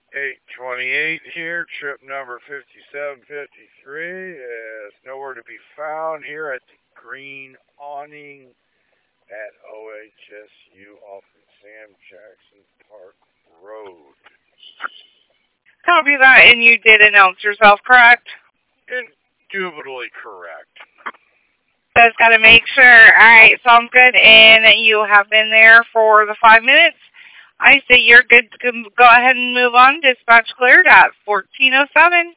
828 here, trip number 5753 is nowhere to be found here at the Green Awning at OHSU off of Sam Jackson Park Road. Copy that, and you did announce yourself, correct? Indubitably correct. Just got to make sure. All right, sounds good. And you have been there for the 5 minutes. I say you're good to go ahead and move on. Dispatch cleared at 1407.